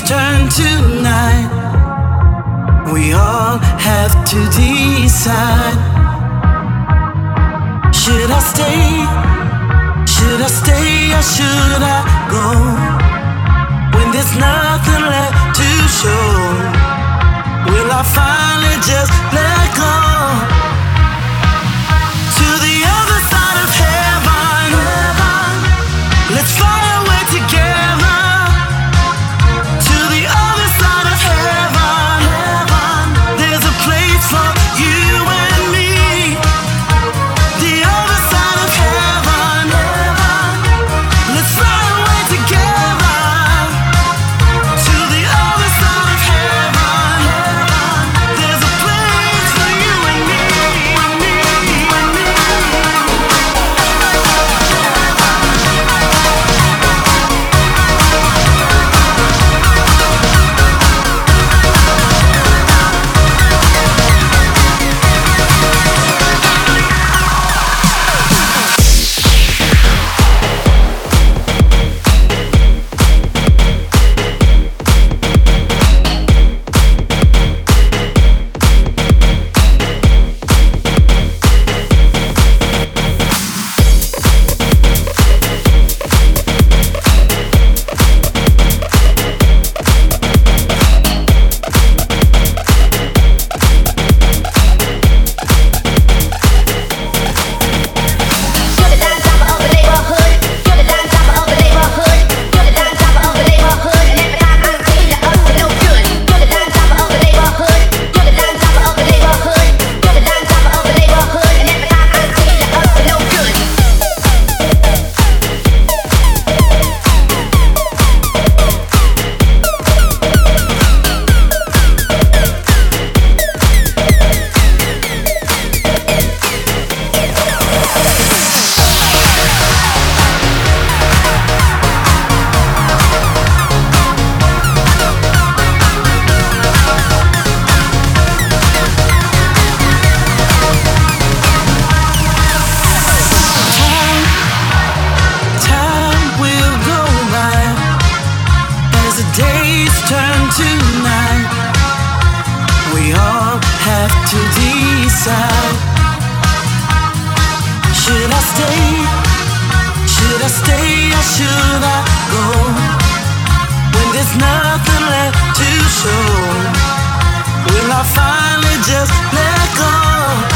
turn to night, we all have to decide. Should I stay? Should I stay or should I go? When there's nothing left to show, will I finally just let go? To the other side of heaven, let's fly away together. To the other side of heaven, there's a place for you and me. The other side of heaven, let's fly away together. To the other side of heaven, there's a place for you and me. Turn to night, we all have to decide. Should I stay? Should I stay or should I go? When there's nothing left to show, will I finally just let go?